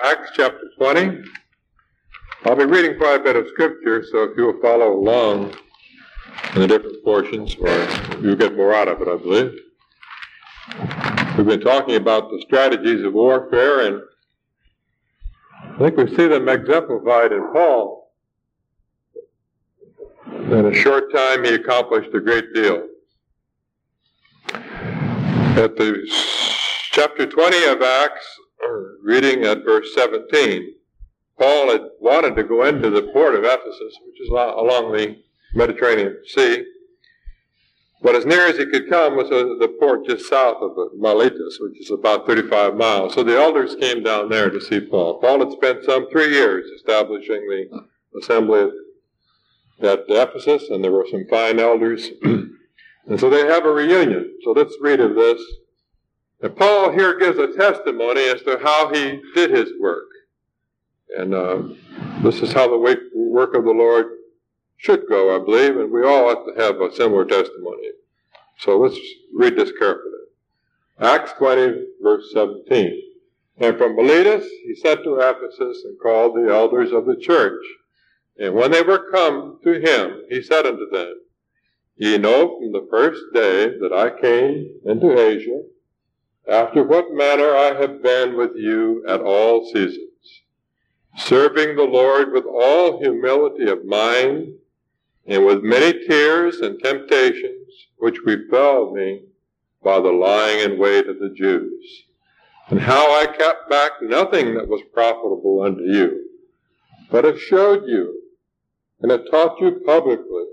Acts chapter 20. I'll be reading quite a bit of scripture, so if you'll follow along in the different portions, or you'll get more out of it, I believe. We've been talking about the strategies of warfare, and I think we see them exemplified in Paul. In a short time, he accomplished a great deal. At the chapter 20 of Acts, reading at verse 17, Paul had wanted to go into the port of Ephesus, which is along the Mediterranean Sea, but as near as he could come was the port just south of Miletus, which is about 35 miles. So the elders came down there to see Paul. Paul had spent some 3 years establishing the assembly at Ephesus, and there were some fine elders. And so they have a reunion. So let's read of this. And Paul here gives a testimony as to how he did his work. And this is how the work of the Lord should go, I believe, and we all ought to have a similar testimony. So let's read this carefully. Acts 20, verse 17. And from Miletus he sent to Ephesus and called the elders of the church. And when they were come to him, he said unto them, Ye know from the first day that I came into Asia, after what manner I have been with you at all seasons, serving the Lord with all humility of mind, and with many tears and temptations, which befell me by the lying in wait of the Jews, and how I kept back nothing that was profitable unto you, but have showed you, and have taught you publicly,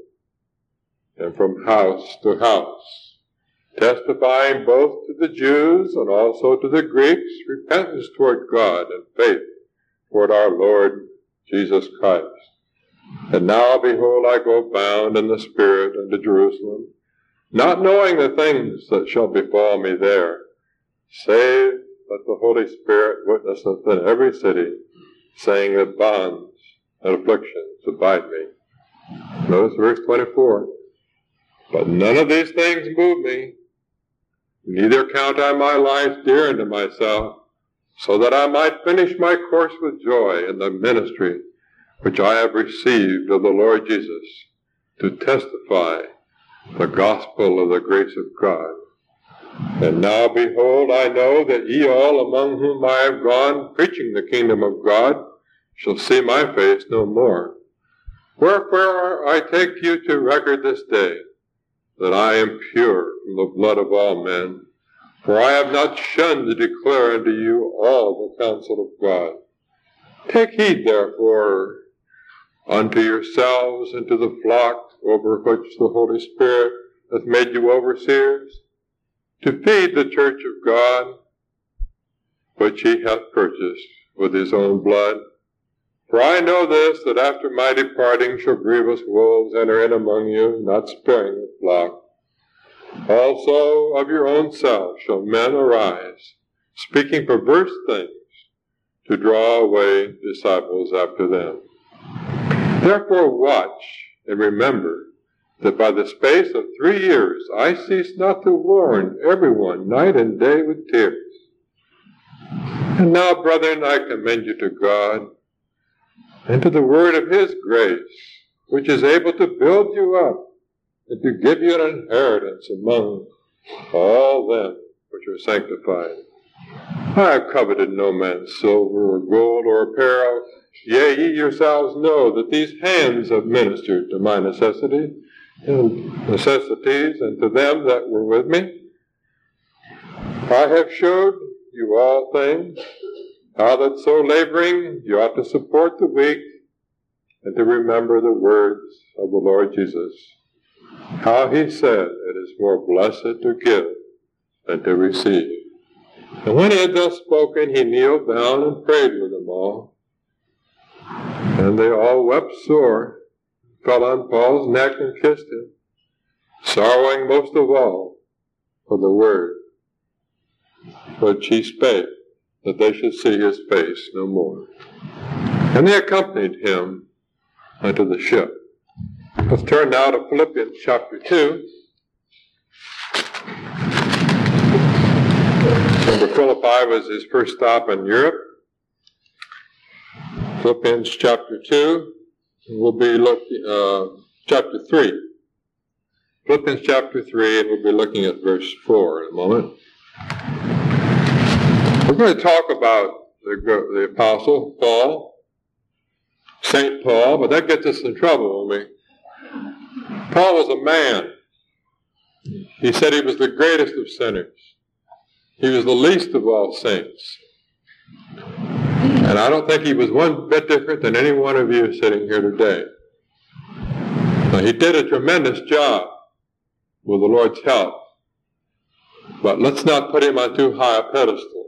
and from house to house, testifying both to the Jews and also to the Greeks repentance toward God and faith toward our Lord Jesus Christ. And now, behold, I go bound in the Spirit unto Jerusalem, not knowing the things that shall befall me there, save that the Holy Spirit witnesseth in every city, saying that bonds and afflictions abide me. Notice verse 24. But none of these things move me, neither count I my life dear unto myself, so that I might finish my course with joy in the ministry which I have received of the Lord Jesus, to testify the gospel of the grace of God. And now, behold, I know that ye all among whom I have gone, preaching the kingdom of God, shall see my face no more. Wherefore I take you to record this day, that I am pure from the blood of all men, for I have not shunned to declare unto you all the counsel of God. Take heed, therefore, unto yourselves and to the flock over which the Holy Spirit hath made you overseers, to feed the church of God, which he hath purchased with his own blood. For I know this, that after my departing shall grievous wolves enter in among you, not sparing the flock. Also of your own self shall men arise, speaking perverse things, to draw away disciples after them. Therefore watch and remember that by the space of 3 years I cease not to warn everyone night and day with tears. And now, brethren, I commend you to God and to the word of his grace, which is able to build you up and to give you an inheritance among all them which are sanctified. I have coveted no man's silver or gold or apparel. Yea, ye yourselves know that these hands have ministered to my necessities and to them that were with me. I have showed you all things, how that so laboring you ought to support the weak, and to remember the words of the Lord Jesus, how he said, it is more blessed to give than to receive. And when he had thus spoken, he kneeled down and prayed with them all. And they all wept sore, fell on Paul's neck and kissed him, sorrowing most of all for the word which he spake, that they should see his face no more. And they accompanied him unto the ship. Let's turn now to Philippians chapter 2. Remember, Philippi was his first stop in Europe. Philippians chapter 2. We'll be looking, chapter 3. Philippians chapter 3, and we'll be looking at verse 4 in a moment. We're going to talk about the Apostle Paul, St. Paul, but that gets us in trouble, won't we? Paul was a man. He said he was the greatest of sinners. He was the least of all saints. And I don't think he was one bit different than any one of you sitting here today. Now, he did a tremendous job with the Lord's help. But let's not put him on too high a pedestal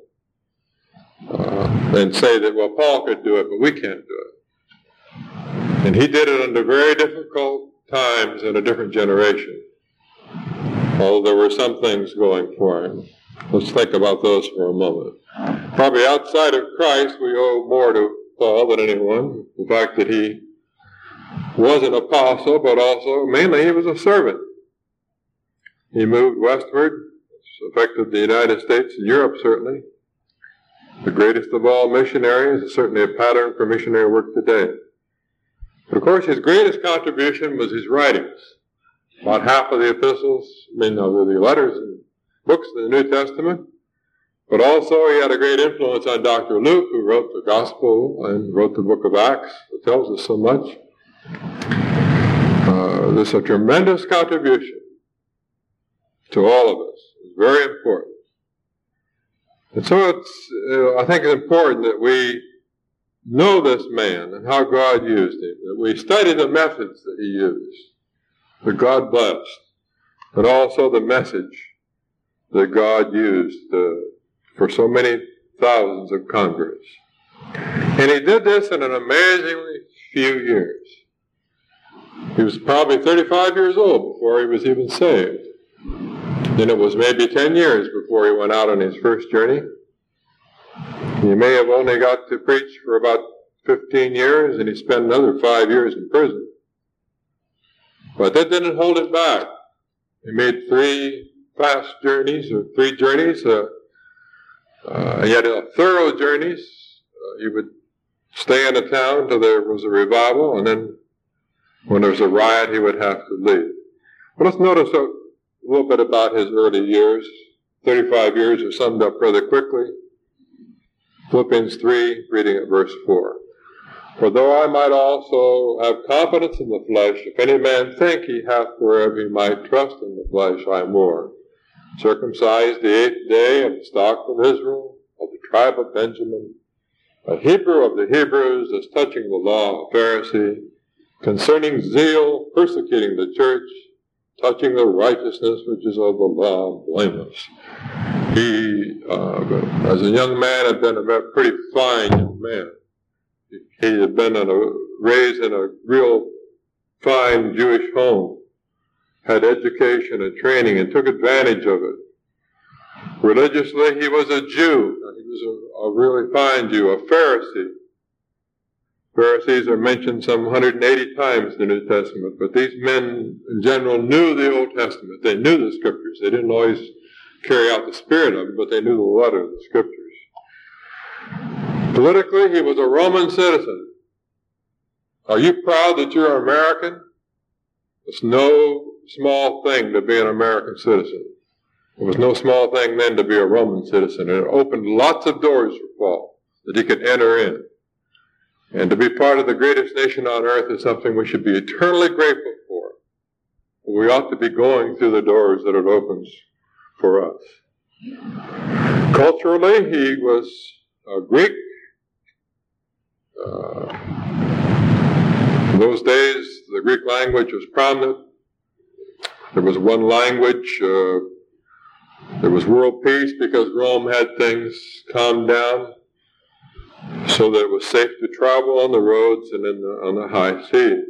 and say that, well, Paul could do it, but we can't do it. And he did it under very difficult times in a different generation. Although there were some things going for him. Let's think about those for a moment. Probably outside of Christ, we owe more to Paul than anyone. The fact that he was an apostle, but also, mainly, he was a servant. He moved westward, which affected the United States and Europe, certainly. The greatest of all missionaries, is certainly a pattern for missionary work today. But of course, his greatest contribution was his writings. About half of the epistles, the letters and books in the New Testament. But also he had a great influence on Dr. Luke, who wrote the Gospel and wrote the book of Acts. It tells us so much. This is a tremendous contribution to all of us. It's very important. And so I think it's important that we know this man and how God used him, that we study the methods that he used, that God blessed, but also the message that God used for so many thousands of converts. And he did this in an amazingly few years. He was probably 35 years old before he was even saved. Then it was maybe 10 years before he went out on his first journey. He may have only got to preach for about 15 years, and he spent another 5 years in prison. But that didn't hold him back. He made 3 fast journeys, or 3 journeys. He had thorough journeys. He would stay in a town till there was a revival, and then when there was a riot, he would have to leave. But let's notice a little bit about his early years. 35 years are summed up rather quickly. Philippians 3, reading at verse 4. For though I might also have confidence in the flesh, if any man think he hath whereof he might trust in the flesh, I more. Circumcised the 8th day of the stock of Israel, of the tribe of Benjamin, a Hebrew of the Hebrews, as touching the law, a Pharisee, concerning zeal, persecuting the church, touching the righteousness which is of the law, blameless. He, as a young man, had been a pretty fine young man. He had been raised in a real fine Jewish home, had education and training, and took advantage of it. Religiously, he was a Jew. He was a really fine Jew, a Pharisee. Pharisees are mentioned some 180 times in the New Testament, but these men in general knew the Old Testament. They knew the Scriptures. They didn't always carry out the spirit of it, but they knew the letter of the Scriptures. Politically, he was a Roman citizen. Are you proud that you're American? It's no small thing to be an American citizen. It was no small thing then to be a Roman citizen. And it opened lots of doors for Paul that he could enter in. And to be part of the greatest nation on earth is something we should be eternally grateful for. We ought to be going through the doors that it opens for us. Culturally, he was a Greek. In those days, the Greek language was prominent. There was one language. There was world peace because Rome had things calmed down so that it was safe to travel on the roads and on the high seas.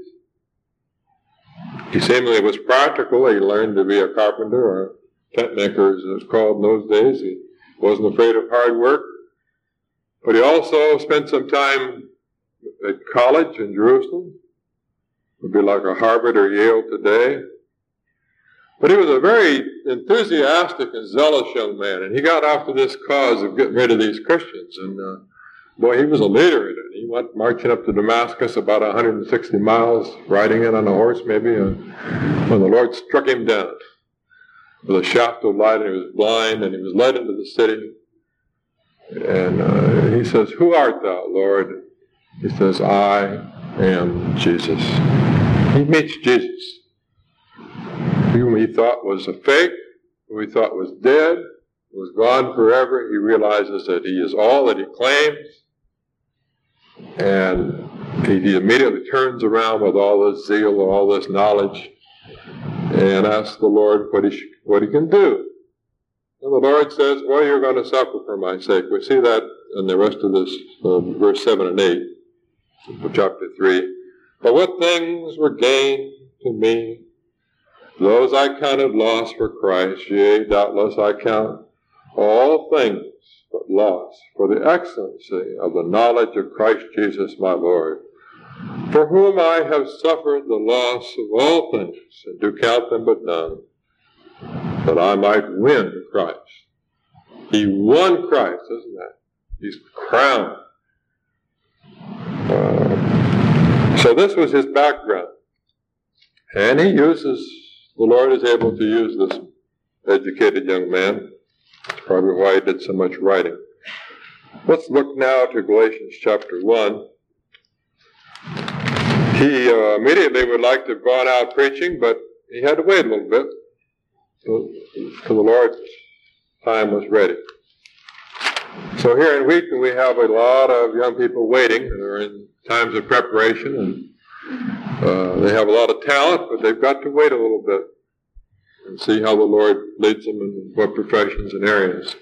He seemingly was practical. He learned to be a carpenter, or tent maker as it was called in those days. He wasn't afraid of hard work. But he also spent some time at college in Jerusalem. It would be like a Harvard or Yale today. But he was a very enthusiastic and zealous young man, and he got after this cause of getting rid of these Christians. And boy, he was a leader in it. And he went marching up to Damascus about 160 miles, riding in on a horse maybe, when the Lord struck him down with a shaft of light, and he was blind, and he was led into the city. And he says, "Who art thou, Lord?" He says, "I am Jesus." He meets Jesus, whom he thought was a fake, who he thought was dead, was gone forever. He realizes that he is all that he claims, and he immediately turns around with all this zeal and all this knowledge and asks the Lord what he can do. And the Lord says, "Well, you're going to suffer for my sake." We see that in the rest of this, verse 7 and 8 of chapter 3. "But what things were gained to me, those I counted loss for Christ. Yea, doubtless I count all things but loss for the excellency of the knowledge of Christ Jesus my Lord, for whom I have suffered the loss of all things, and do count them but dung, that I might win Christ." He won Christ, isn't that? He's crowned. So this was his background. And the Lord is able to use this educated young man. That's probably why he did so much writing. Let's look now to Galatians chapter 1. He immediately would like to have gone out preaching, but he had to wait a little bit till the Lord's time was ready. So here in Wheaton we have a lot of young people waiting. They're in times of preparation, and they have a lot of talent, but they've got to wait a little bit and see how the Lord leads them in what professions and areas.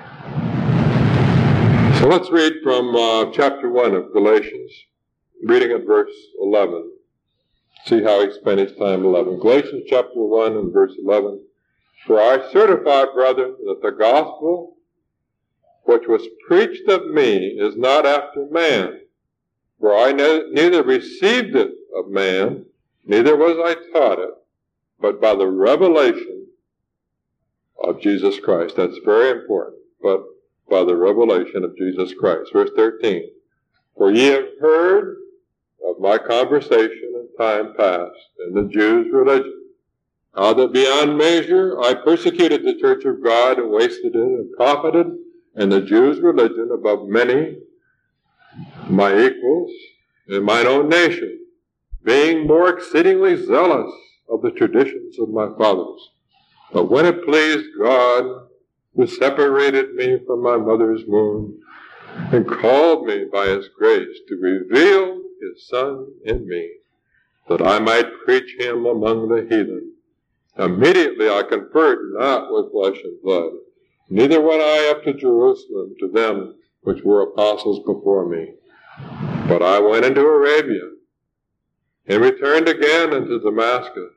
So let's read from chapter 1 of Galatians, reading at verse 11. See how he spent his time 11. Galatians chapter 1 and verse 11. "For I certify, brethren, that the gospel which was preached of me is not after man. For I neither received it of man, neither was I taught it, but by the revelation of Jesus Christ." That's very important. But by the revelation of Jesus Christ. Verse 13. "For ye have heard of my conversation in time past in the Jews' religion, how that beyond measure I persecuted the church of God and wasted it and profited in the Jews' religion above many my equals in mine own nation, being more exceedingly zealous of the traditions of my fathers. But when it pleased God, who separated me from my mother's womb, and called me by his grace to reveal his Son in me, that I might preach him among the heathen, immediately I conferred not with flesh and blood, neither went I up to Jerusalem to them which were apostles before me, but I went into Arabia, and returned again into Damascus.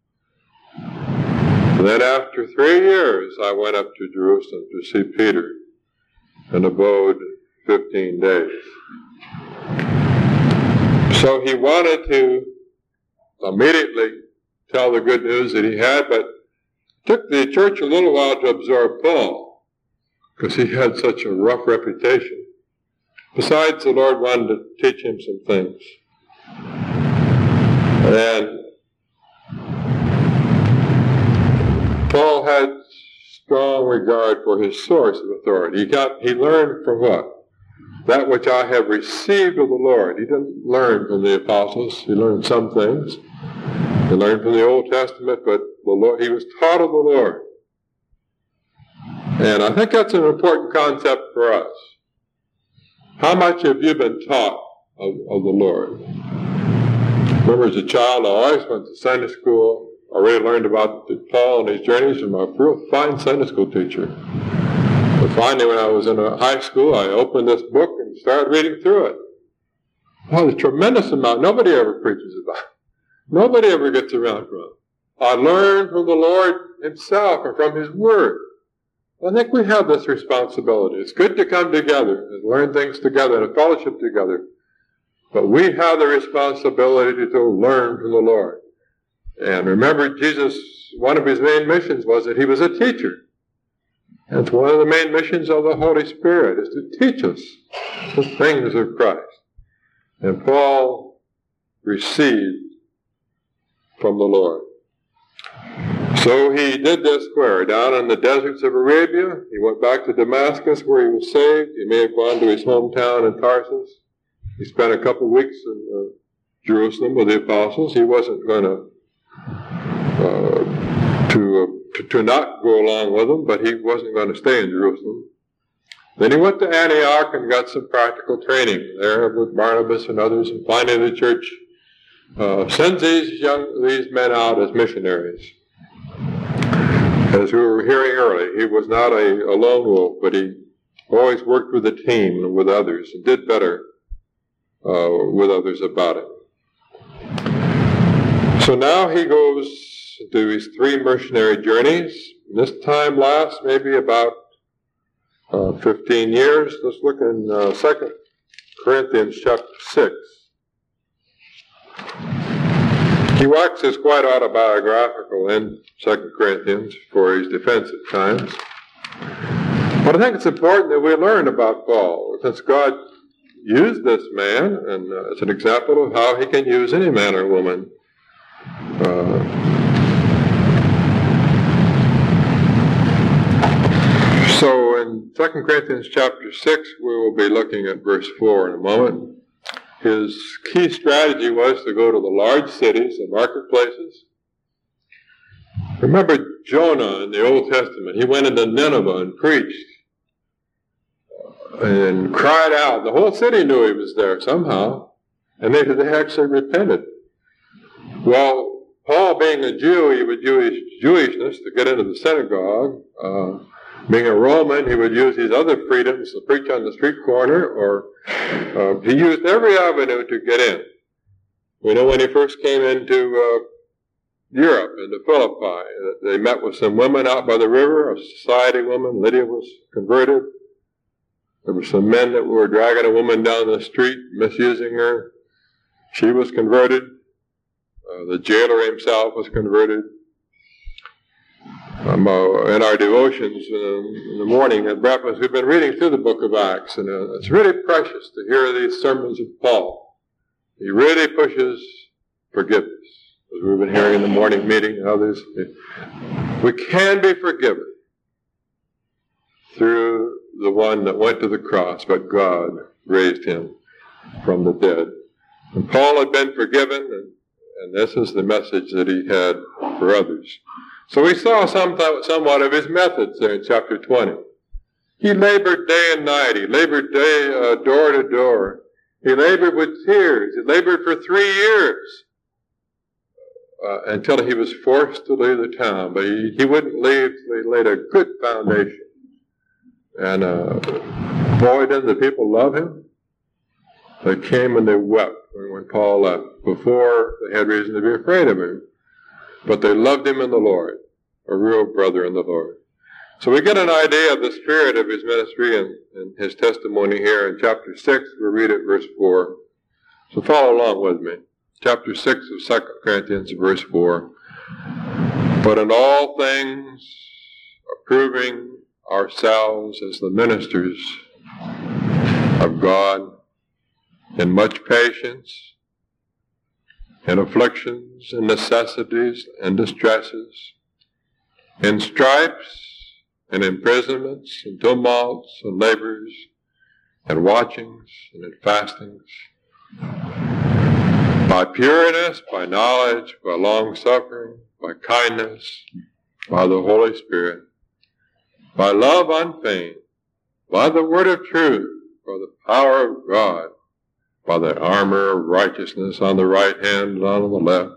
Then after 3 years I went up to Jerusalem to see Peter, and abode 15 days. So he wanted to immediately tell the good news that he had, but it took the church a little while to absorb Paul, because he had such a rough reputation. Besides, the Lord wanted to teach him some things. And Paul had strong regard for his source of authority. He learned from what? That which I have received of the Lord. He didn't learn from the apostles. He learned some things. He learned from the Old Testament, but he was taught of the Lord. And I think that's an important concept for us. How much have you been taught of the Lord? Remember, as a child, I always went to Sunday school. I really learned about Paul and his journeys from a real fine Sunday school teacher. But finally, when I was in high school, I opened this book and started reading through it. Well, a tremendous amount. Nobody ever preaches about it. Nobody ever gets around from it. I learned from the Lord himself and from his word. I think we have this responsibility. It's good to come together and learn things together and fellowship together. But we have the responsibility to learn from the Lord. And remember, Jesus, one of his main missions was that he was a teacher. And it's one of the main missions of the Holy Spirit, is to teach us the things of Christ. And Paul received from the Lord. So he did this where? Down in the deserts of Arabia. He went back to Damascus where he was saved. He may have gone to his hometown in Tarsus. He spent a couple of weeks in Jerusalem with the apostles. He wasn't going to not go along with them, but he wasn't going to stay in Jerusalem. Then he went to Antioch and got some practical training there with Barnabas and others. And finally the church sends these men out as missionaries. As we were hearing earlier, he was not a lone wolf, but he always worked with a team and with others and did better with others about it. So now he goes to his 3 missionary journeys. This time lasts maybe about 15 years. Let's look in 2 Corinthians chapter 6. He waxes quite autobiographical in 2 Corinthians for his defense at times. But I think it's important that we learn about Paul, since God used this man, and it's an example of how he can use any man or woman. So in 2 Corinthians chapter 6, we will be looking at verse 4 in a moment. His key strategy was to go to the large cities and marketplaces. Remember Jonah in the Old Testament. He went into Nineveh and preached and cried out. The whole city knew he was there somehow, and they actually repented. Well, Paul, being a Jew, he would use Jewishness to get into the synagogue. Being a Roman, he would use his other freedoms to preach on the street corner, or he used every avenue to get in. We know when he first came into Europe, into Philippi, they met with some women out by the river, a society woman. Lydia was converted. There were some men that were dragging a woman down the street, misusing her. She was converted. The jailer himself was converted. In our devotions in the morning at breakfast, we've been reading through the book of Acts, and it's really precious to hear these sermons of Paul. He really pushes forgiveness, as we've been hearing in the morning meeting and others. We can be forgiven through the one that went to the cross, but God raised him from the dead. And Paul had been forgiven, and this is the message that he had for others. So we saw somewhat of his methods there in chapter 20. He labored day and night. He labored door to door. He labored with tears. He labored for 3 years until he was forced to leave the town. But he wouldn't leave till he laid a good foundation. And boy, did the people love him. They came and they wept when Paul left. Before, they had reason to be afraid of him. But they loved him in the Lord, a real brother in the Lord. So we get an idea of the spirit of his ministry and his testimony here in chapter 6. We'll read it, verse 4. So follow along with me. Chapter 6 of 2 Corinthians, verse 4. But in all things, approving ourselves as the ministers of God, in much patience, in afflictions, in necessities, and distresses, in stripes, and imprisonments, and tumults, and labors, and watchings, and in fastings, by pureness, by knowledge, by long-suffering, by kindness, by the Holy Spirit, by love unfeigned, by the word of truth, by the power of God, by the armor of righteousness on the right hand and on the left,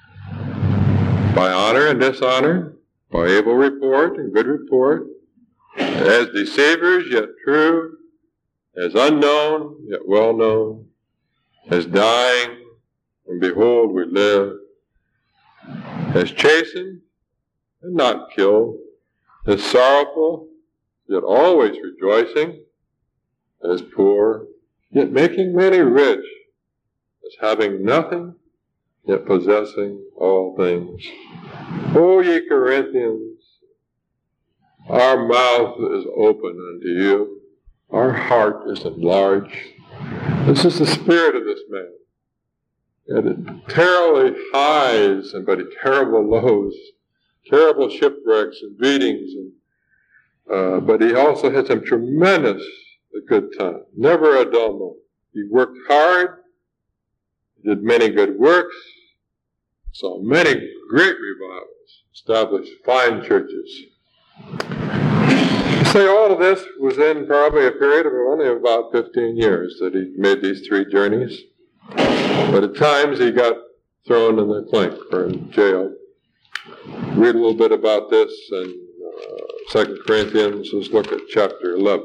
by honor and dishonor, by evil report and good report, as deceivers yet true, as unknown yet well known, as dying, and behold we live, as chastened and not killed, as sorrowful yet always rejoicing, as poor yet making many rich, as having nothing, yet possessing all things. O ye Corinthians, our mouth is open unto you, our heart is enlarged, This is the spirit of this man. He had terribly highs, but terrible lows, terrible shipwrecks and beatings, but he also had some tremendous good time. Never a dull moment. He worked hard, did many good works, saw many great revivals, established fine churches. Say all of this was in probably a period of only about 15 years that he made these 3 journeys. But at times he got thrown in the clink or in jail. Read a little bit about this in 2 Corinthians. Let's look at chapter 11.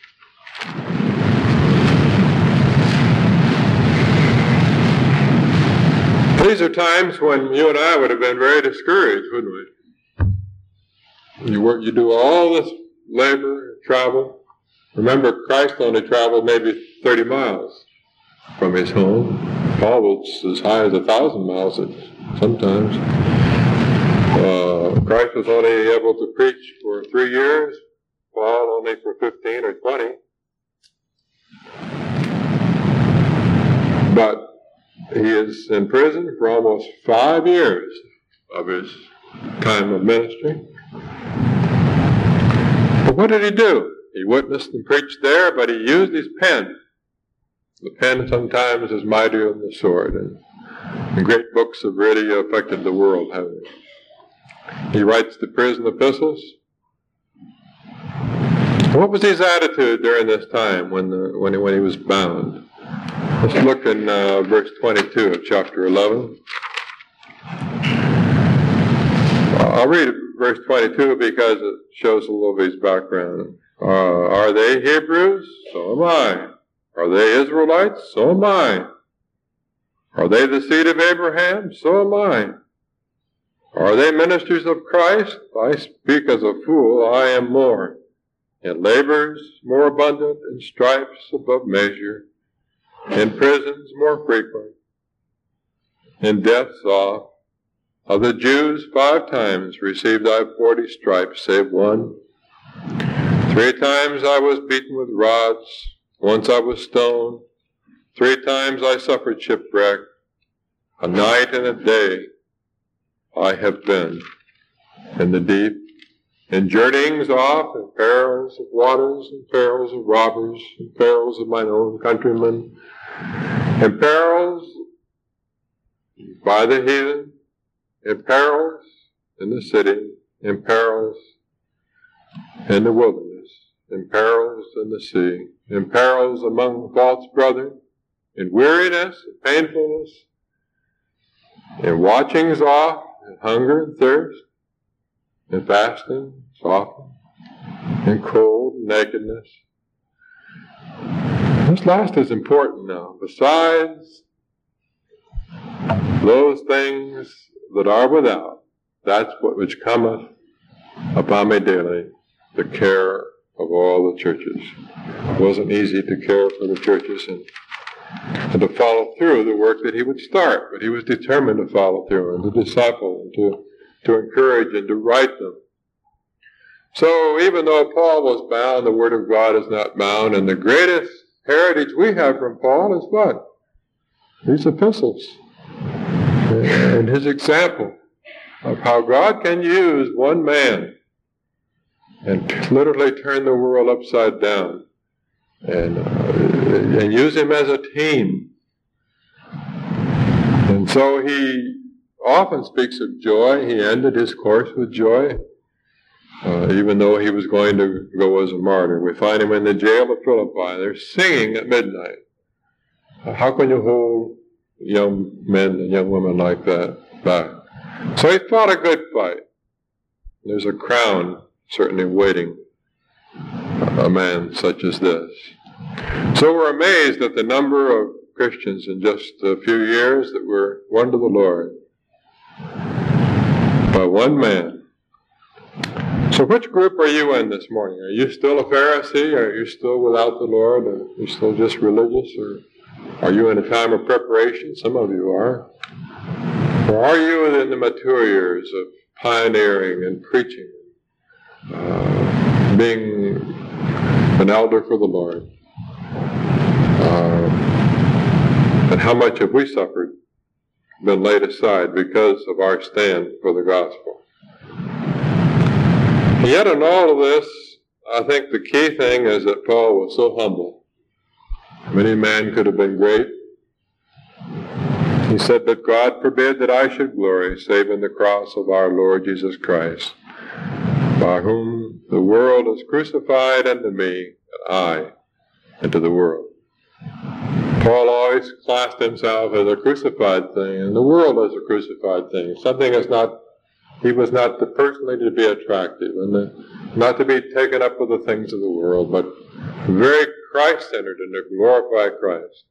These are times when you and I would have been very discouraged, wouldn't we? You do all this labor, travel. Remember, Christ only traveled maybe 30 miles from his home. Paul was as high as 1,000 miles sometimes. Christ was only able to preach for 3 years. Paul only for 15 or 20. But he is in prison for almost 5 years of his time of ministry. But what did he do? He witnessed and preached there, but he used his pen. The pen sometimes is mightier than the sword, and the great books have really affected the world, haven't they? He writes the prison epistles. What was his attitude during this time when he was bound? Let's look in verse 22 of chapter 11. I'll read verse 22 because it shows a little of his background. Are they Hebrews? So am I. Are they Israelites? So am I. Are they the seed of Abraham? So am I. Are they ministers of Christ? I speak as a fool, I am more. In labors more abundant, in stripes above measure, in prisons more frequent, in deaths oft. Of the Jews 5 times received I 40 stripes, save one. 3 times I was beaten with rods, once I was stoned. 3 times I suffered shipwreck. A night and a day I have been in the deep, in journeyings oft, in perils of waters, in perils of robbers, in perils of mine own countrymen, in perils by the heathen, in perils in the city, in perils in the wilderness, in perils in the sea, in perils among false brethren, in weariness and painfulness, in watchings oft, in hunger and thirst, in fasting, softening, in cold, nakedness. This last is important now. Besides those things that are without, that's what which cometh upon me daily, the care of all the churches. It wasn't easy to care for the churches and to follow through the work that he would start, but he was determined to follow through and to disciple and to encourage and to write them. So even though Paul was bound, the Word of God is not bound, and the greatest heritage we have from Paul is what? These epistles. And his example of how God can use one man and literally turn the world upside down and use him as a team. And so he often speaks of joy. He ended his course with joy, even though he was going to go as a martyr. We find him in the jail of Philippi. They're singing at midnight. How can you hold young men and young women like that back? So he fought a good fight. There's a crown certainly waiting a man such as this. So we're amazed at the number of Christians in just a few years that were won to the Lord by one man. So which group are you in this morning? Are you still a Pharisee? Are you still without the Lord? Are you still just religious? Or are you in a time of preparation? Some of you are. Or are you in the mature years of pioneering and preaching, being an elder for the Lord? how much have we suffered, been laid aside because of our stand for the gospel. And yet in all of this, I think the key thing is that Paul was so humble. Any man could have been great. He said, "But God forbid that I should glory, save in the cross of our Lord Jesus Christ, by whom the world is crucified unto me, and I unto the world." Paul always classed himself as a crucified thing, and the world as a crucified thing. Something is not, he was not personally to be attractive, and not to be taken up with the things of the world, but very Christ-centered and to glorify Christ.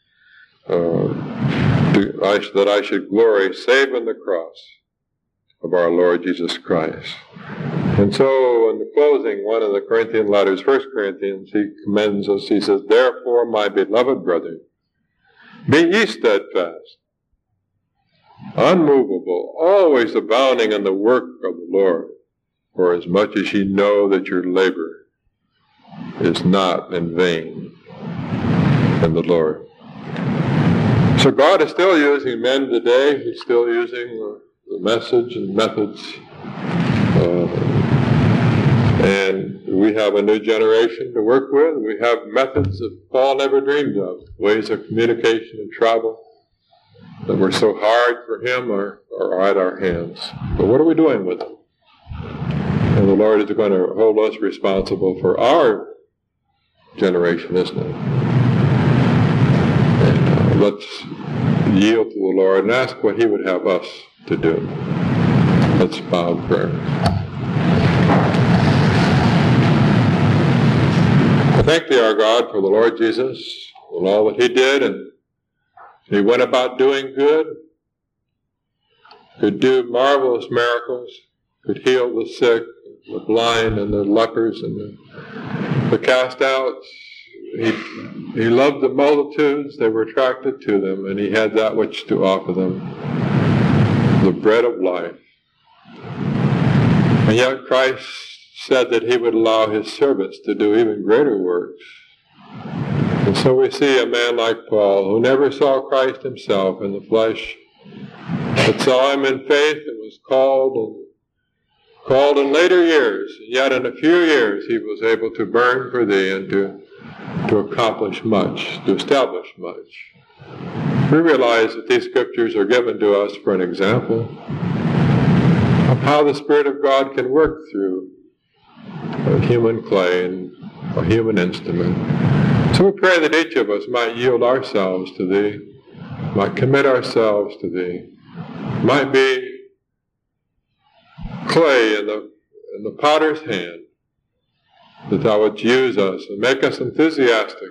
That I should glory save in the cross of our Lord Jesus Christ. And so in the closing, one of the Corinthian letters, 1 Corinthians, he commends us. He says, "Therefore, my beloved brethren, be ye steadfast, unmovable, always abounding in the work of the Lord, for as much as ye know that your labor is not in vain in the Lord." So God is still using men today. He's still using the message and methods. And we have a new generation to work with. We have methods that Paul never dreamed of, ways of communication and travel that were so hard for him are at our hands. But what are we doing with them? And the Lord is going to hold us responsible for our generation, isn't it? And let's yield to the Lord and ask what He would have us to do. Let's bow in prayer. I thank Thee, our God, for the Lord Jesus and all that He did, and He went about doing good, could do marvelous miracles, could heal the sick, the blind, and the lepers, and the cast outs. He loved the multitudes, they were attracted to them, and He had that which to offer them, the bread of life. And yet Christ said that He would allow His servants to do even greater works. And so we see a man like Paul, who never saw Christ himself in the flesh, but saw Him in faith and was called in later years. And yet in a few years He was able to burn for Thee and to accomplish much, to establish much. We realize that these scriptures are given to us for an example of how the Spirit of God can work through a human clay and a human instrument. So we pray that each of us might yield ourselves to Thee, might commit ourselves to Thee, might be clay in the potter's hand, that Thou wouldst use us and make us enthusiastic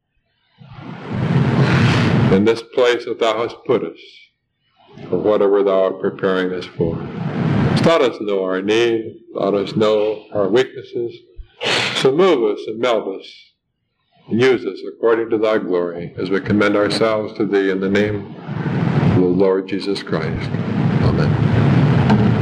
in this place that Thou hast put us, for whatever Thou art preparing us for. Let us know our need, let us know our weaknesses, so move us and melt us, and use us according to Thy glory, as we commend ourselves to Thee in the name of the Lord Jesus Christ. Amen.